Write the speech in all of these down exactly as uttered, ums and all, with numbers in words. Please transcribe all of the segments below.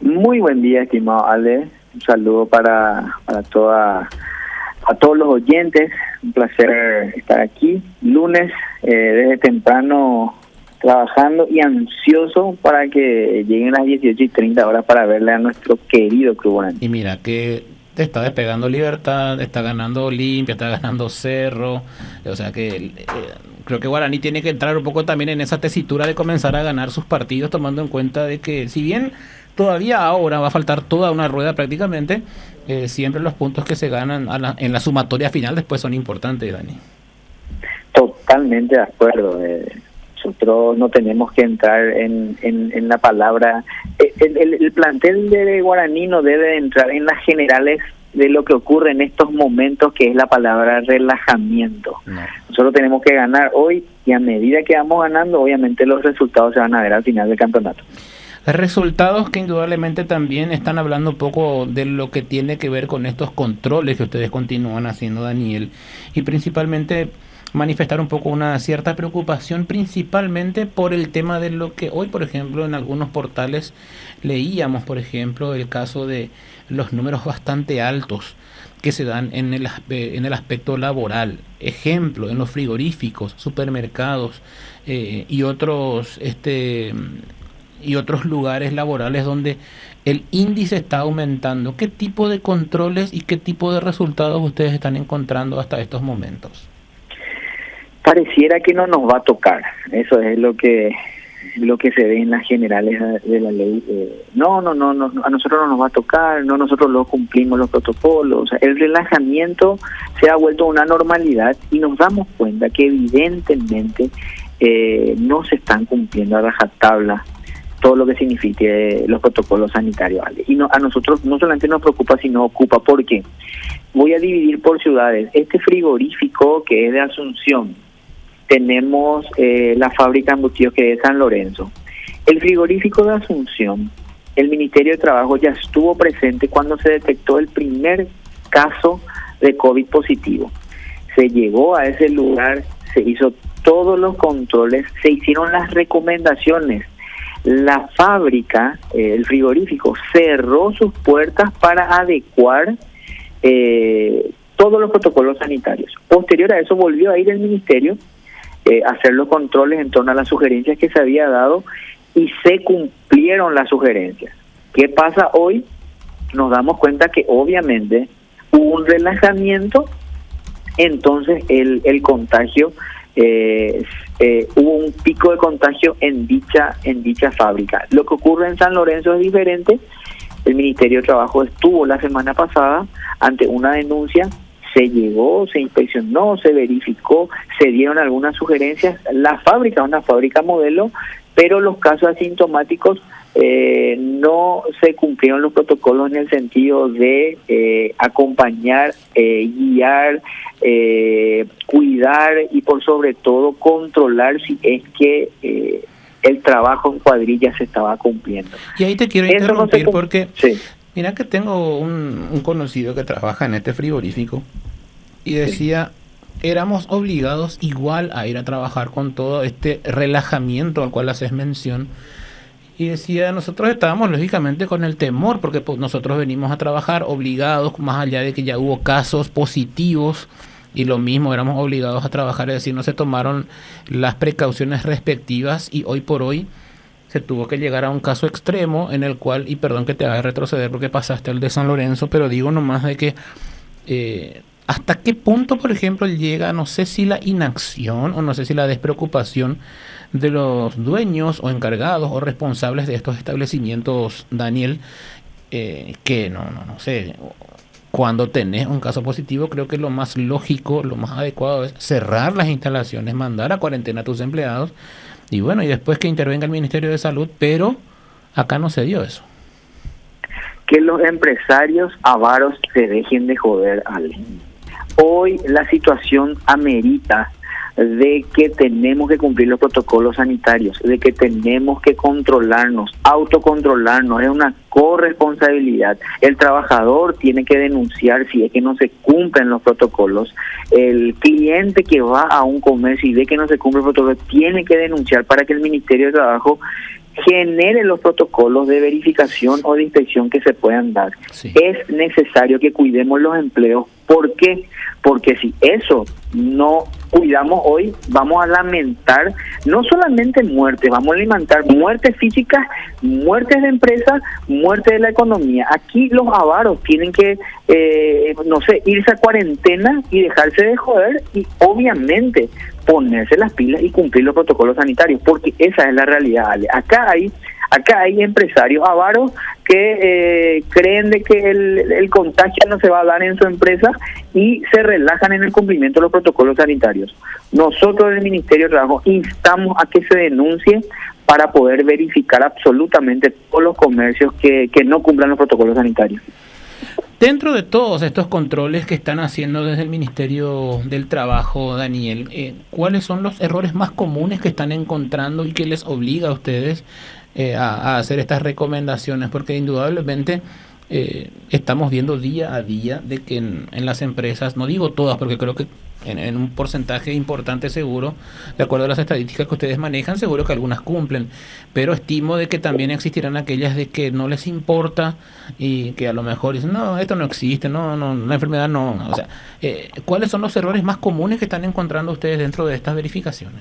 Muy buen día, estimado Ale. Un saludo para, para toda, a todos los oyentes. Un placer estar aquí. Lunes, eh, desde temprano trabajando y ansioso para que lleguen las dieciocho y treinta horas para verle a nuestro querido Club Guaraní. Y mira que te está despegando Libertad, está ganando Olimpia, está ganando Cerro. O sea que eh, creo que Guaraní tiene que entrar un poco también en esa tesitura de comenzar a ganar sus partidos, tomando en cuenta de que si bien todavía ahora va a faltar toda una rueda prácticamente, eh, siempre los puntos que se ganan a la, en la sumatoria final después son importantes, Dani. Totalmente de acuerdo. Eh, nosotros no tenemos que entrar en, en, en la palabra. El, el, el plantel de Guaraní no debe entrar en las generales de lo que ocurre en estos momentos, que es la palabra relajamiento. No. Nosotros tenemos que ganar hoy y a medida que vamos ganando, obviamente los resultados se van a ver al final del campeonato. Resultados que indudablemente también están hablando un poco de lo que tiene que ver con estos controles que ustedes continúan haciendo, Daniel, y principalmente manifestar un poco una cierta preocupación, principalmente por el tema de lo que hoy, por ejemplo, en algunos portales leíamos, por ejemplo, el caso de los números bastante altos que se dan en el, en el aspecto laboral. Ejemplo, en los frigoríficos, supermercados eh, y otros este y otros lugares laborales donde el índice está aumentando. ¿Qué tipo de controles y qué tipo de resultados ustedes están encontrando hasta estos momentos? Pareciera que no nos va a tocar. Eso es lo que lo que se ve en las generales de la ley. Eh, no, no, no, no, a nosotros no nos va a tocar, no, nosotros lo cumplimos los protocolos. O sea, el relajamiento se ha vuelto una normalidad y nos damos cuenta que evidentemente eh, no se están cumpliendo a rajatabla todo lo que signifique los protocolos sanitarios, ¿vale? Y no, a nosotros no solamente nos preocupa, sino ocupa. ¿Por qué? Voy a dividir por ciudades. Este frigorífico que es de Asunción, tenemos eh, la fábrica de embutidos que es de San Lorenzo. El frigorífico de Asunción, el Ministerio de Trabajo ya estuvo presente cuando se detectó el primer caso de COVID positivo. Se llegó a ese lugar, se hizo todos los controles, se hicieron las recomendaciones. La fábrica, eh, el frigorífico, cerró sus puertas para adecuar eh, todos los protocolos sanitarios. Posterior a eso volvió a ir el ministerio eh, a hacer los controles en torno a las sugerencias que se había dado y se cumplieron las sugerencias. ¿Qué pasa hoy? Nos damos cuenta que obviamente hubo un relajamiento, entonces el, el contagio Eh, eh, hubo un pico de contagio en dicha en dicha fábrica. Lo que ocurre en San Lorenzo es diferente. El Ministerio de Trabajo estuvo la semana pasada ante una denuncia, se llegó, se inspeccionó, se verificó, se dieron algunas sugerencias. La fábrica es una fábrica modelo, pero los casos asintomáticos eh, no se cumplieron los protocolos en el sentido de eh, acompañar, eh, guiar, eh, cuidar y por sobre todo controlar si es que eh, el trabajo en cuadrilla se estaba cumpliendo. Y ahí te quiero Eso interrumpir no porque sí. Mira que tengo un, un conocido que trabaja en este frigorífico y decía, sí, éramos obligados igual a ir a trabajar con todo este relajamiento al cual haces mención. Y decía, nosotros estábamos lógicamente con el temor, porque pues, nosotros venimos a trabajar obligados, más allá de que ya hubo casos positivos, y lo mismo, éramos obligados a trabajar, es decir, no se tomaron las precauciones respectivas, y hoy por hoy se tuvo que llegar a un caso extremo en el cual, y perdón que te haga retroceder porque pasaste el de San Lorenzo, pero digo nomás de que eh, hasta qué punto, por ejemplo, llega, no sé si la inacción o no sé si la despreocupación de los dueños o encargados o responsables de estos establecimientos, Daniel, eh, que no, no, no sé, cuando tenés un caso positivo, creo que lo más lógico, lo más adecuado es cerrar las instalaciones, mandar a cuarentena a tus empleados y bueno, y después que intervenga el Ministerio de Salud, pero acá no se dio eso. Que los empresarios avaros se dejen de joder, Ale. Hoy la situación amerita de que tenemos que cumplir los protocolos sanitarios, de que tenemos que controlarnos, autocontrolarnos, es una corresponsabilidad. El trabajador tiene que denunciar si es que no se cumplen los protocolos. El cliente que va a un comercio y ve que no se cumple el protocolo tiene que denunciar para que el Ministerio de Trabajo genere los protocolos de verificación o de inspección que se puedan dar. Sí. Es necesario que cuidemos los empleos. ¿Por qué? Porque si eso no cuidamos hoy, vamos a lamentar no solamente muertes, vamos a lamentar muertes físicas, muertes de empresas, muertes de la economía. Aquí los avaros tienen que, eh, no sé, irse a cuarentena y dejarse de joder y obviamente ponerse las pilas y cumplir los protocolos sanitarios, porque esa es la realidad, Ale. Acá hay acá hay empresarios avaros que eh, creen de que el, el contagio no se va a dar en su empresa y se relajan en el cumplimiento de los protocolos sanitarios. Nosotros del Ministerio de Trabajo instamos a que se denuncie para poder verificar absolutamente todos los comercios que, que no cumplan los protocolos sanitarios. Dentro de todos estos controles que están haciendo desde el Ministerio del Trabajo, Daniel, eh, ¿cuáles son los errores más comunes que están encontrando y que les obliga a ustedes eh, a, a hacer estas recomendaciones? Porque indudablemente eh, estamos viendo día a día de que en, en las empresas, no digo todas, porque creo que en, en un porcentaje importante seguro, de acuerdo a las estadísticas que ustedes manejan, seguro que algunas cumplen, pero estimo de que también existirán aquellas de que no les importa y que a lo mejor dicen, no, esto no existe, no, no, la enfermedad no, o sea, eh, ¿cuáles son los errores más comunes que están encontrando ustedes dentro de estas verificaciones?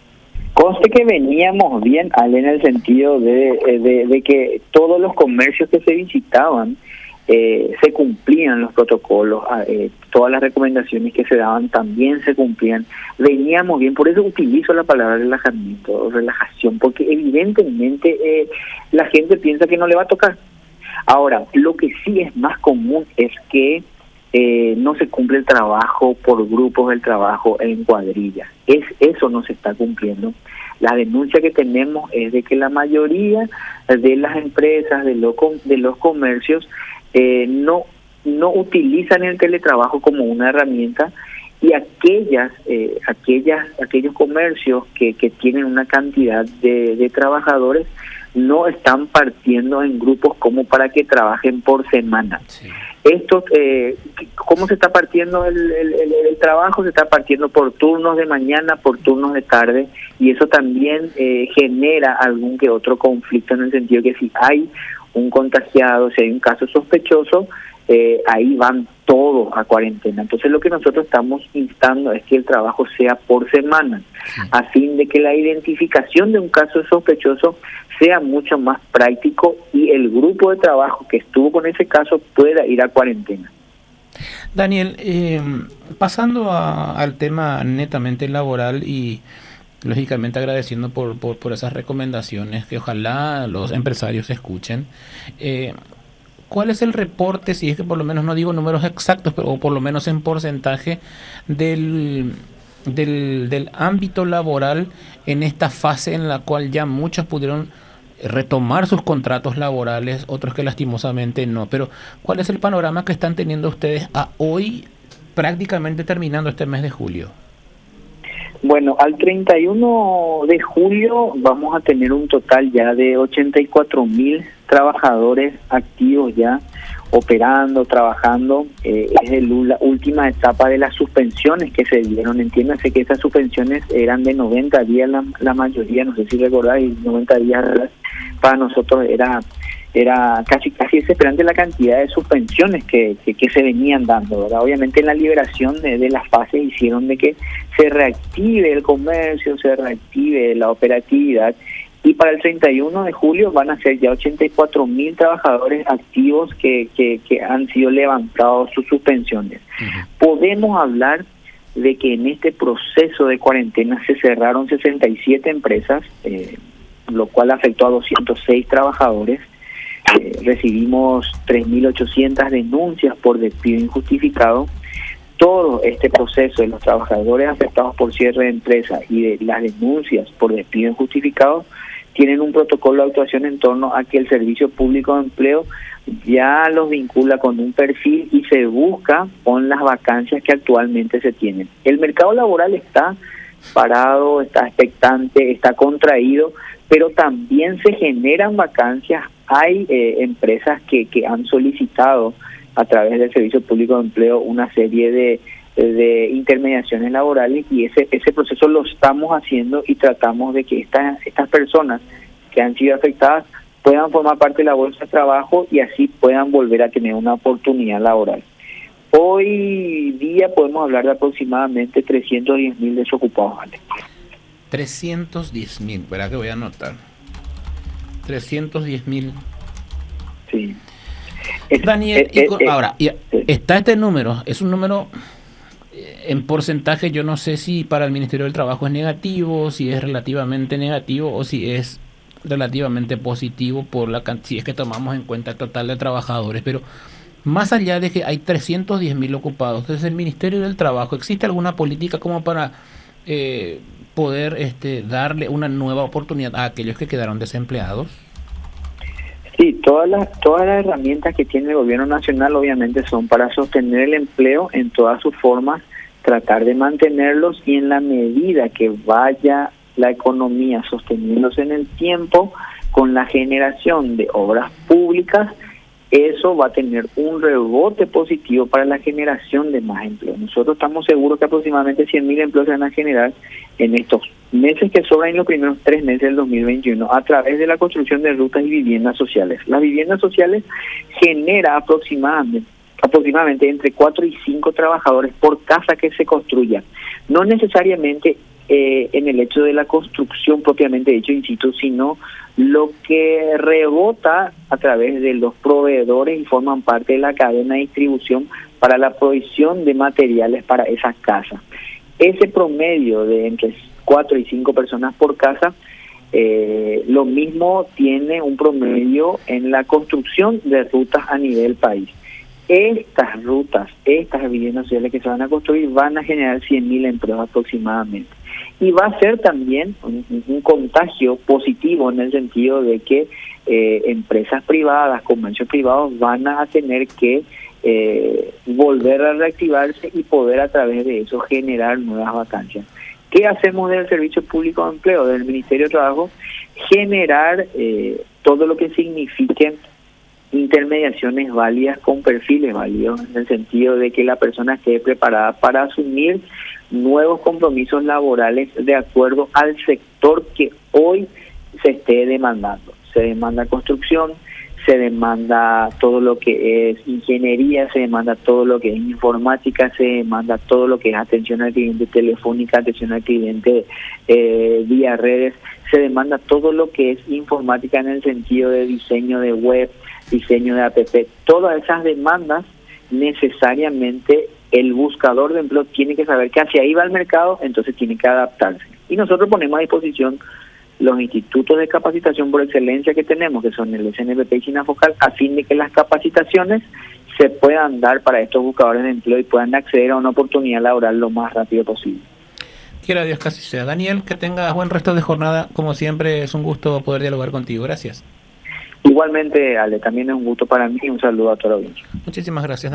Conste que veníamos bien, Ale, en el sentido de, de, de que todos los comercios que se visitaban eh, se cumplían los protocolos, eh, todas las recomendaciones que se daban también se cumplían. Veníamos bien, por eso utilizo la palabra relajamiento o relajación, porque evidentemente eh, la gente piensa que no le va a tocar. Ahora, lo que sí es más común es que eh, no se cumple el trabajo por grupos del trabajo en cuadrillas. Es, eso no se está cumpliendo. La denuncia que tenemos es de que la mayoría de las empresas, de, lo, de los comercios, eh, no, no utilizan el teletrabajo como una herramienta, y aquellas, eh, aquellas, aquellos comercios que, que tienen una cantidad de, de trabajadores no están partiendo en grupos como para que trabajen por semana. Sí. Esto, eh, ¿cómo se está partiendo el, el, el, el trabajo? Se está partiendo por turnos de mañana, por turnos de tarde, y eso también eh, genera algún que otro conflicto, en el sentido que si hay un contagiado, si hay un caso sospechoso, eh, ahí van todos a cuarentena. Entonces lo que nosotros estamos instando es que el trabajo sea por semana, sí, a fin de que la identificación de un caso sospechoso sea mucho más práctico y el grupo de trabajo que estuvo con ese caso pueda ir a cuarentena. Daniel, eh, pasando a, al tema netamente laboral y lógicamente agradeciendo por, por, por esas recomendaciones que ojalá los empresarios escuchen, eh, ¿cuál es el reporte, si es que por lo menos no digo números exactos, pero por lo menos en porcentaje del... Del, del ámbito laboral en esta fase en la cual ya muchos pudieron retomar sus contratos laborales, otros que lastimosamente no? Pero ¿cuál es el panorama que están teniendo ustedes a hoy, prácticamente terminando este mes de julio? Bueno, al treinta y uno de julio vamos a tener un total ya de ochenta y cuatro mil trabajadores activos ya operando, trabajando. Eh, es el, la última etapa de las suspensiones que se dieron. Entiéndase que esas suspensiones eran de noventa días la, la mayoría, no sé si recordáis, noventa días para nosotros era era casi casi desesperante la cantidad de suspensiones que, que, que se venían dando, ¿verdad? Obviamente en la liberación de, de las fases hicieron de que se reactive el comercio, se reactive la operatividad, y para el treinta y uno de julio van a ser ya ochenta y cuatro mil trabajadores activos que, que, que han sido levantados sus suspensiones. Uh-huh. Podemos hablar de que en este proceso de cuarentena se cerraron sesenta y siete empresas, eh, lo cual afectó a doscientos seis trabajadores. Eh, recibimos tres mil ochocientas denuncias por despido injustificado. Todo este proceso de los trabajadores afectados por cierre de empresas y de las denuncias por despido injustificado tienen un protocolo de actuación en torno a que el Servicio Público de Empleo ya los vincula con un perfil y se busca con las vacancias que actualmente se tienen. El mercado laboral está parado, está expectante, está contraído, pero también se generan vacancias. Hay eh, empresas que, que han solicitado a través del Servicio Público de Empleo una serie de, de intermediaciones laborales, y ese ese proceso lo estamos haciendo y tratamos de que estas estas personas que han sido afectadas puedan formar parte de la bolsa de trabajo y así puedan volver a tener una oportunidad laboral. Hoy día podemos hablar de aproximadamente trescientos diez mil desocupados, ¿vale? trescientos diez mil, verá que voy a anotar. trescientos diez mil. Sí. Daniel, eh, y con, eh, ahora, y, sí. está este número, es un número eh, en porcentaje, yo no sé si para el Ministerio del Trabajo es negativo, si es relativamente negativo o si es relativamente positivo por la cantidad, si es que tomamos en cuenta el total de trabajadores, pero más allá de que hay trescientos diez mil ocupados, desde el Ministerio del Trabajo, ¿existe alguna política como para eh, poder este, darle una nueva oportunidad a aquellos que quedaron desempleados? Sí, todas las todas las herramientas que tiene el gobierno nacional obviamente son para sostener el empleo en todas sus formas, tratar de mantenerlos y en la medida que vaya la economía sosteniéndose en el tiempo con la generación de obras públicas, eso va a tener un rebote positivo para la generación de más empleo. Nosotros estamos seguros que aproximadamente cien mil empleos se van a generar en estos meses que sobran, en los primeros tres meses del dos mil veintiuno, a través de la construcción de rutas y viviendas sociales. Las viviendas sociales genera aproximadamente, aproximadamente entre cuatro y cinco trabajadores por casa que se construya. No necesariamente eh, en el hecho de la construcción propiamente dicho, in situ, sino lo que rebota a través de los proveedores y forman parte de la cadena de distribución para la provisión de materiales para esas casas. Ese promedio de entre cuatro y cinco personas por casa, eh, lo mismo tiene un promedio en la construcción de rutas a nivel país. Estas rutas, estas viviendas sociales que se van a construir van a generar cien mil empleos aproximadamente. Y va a ser también un, un contagio positivo en el sentido de que eh, empresas privadas, comercios privados van a tener que eh, volver a reactivarse y poder a través de eso generar nuevas vacancias. ¿Qué hacemos del Servicio Público de Empleo, del Ministerio de Trabajo? Generar eh, todo lo que signifique intermediaciones válidas con perfiles válidos, en el sentido de que la persona esté preparada para asumir nuevos compromisos laborales de acuerdo al sector que hoy se esté demandando. Se demanda construcción, se demanda todo lo que es ingeniería, se demanda todo lo que es informática, se demanda todo lo que es atención al cliente telefónica, atención al cliente eh, vía redes, se demanda todo lo que es informática en el sentido de diseño de web, diseño de app. Todas esas demandas necesariamente el buscador de empleo tiene que saber que hacia ahí va el mercado, entonces tiene que adaptarse. Y nosotros ponemos a disposición los institutos de capacitación por excelencia que tenemos, que son el S N P P y SINAFOCAL, a fin de que las capacitaciones se puedan dar para estos buscadores de empleo y puedan acceder a una oportunidad laboral lo más rápido posible. Quiera Dios que así sea. Daniel, que tengas buen resto de jornada. Como siempre, es un gusto poder dialogar contigo. Gracias. Igualmente, Ale, también es un gusto para mí y un saludo a toda la audiencia. Muchísimas gracias.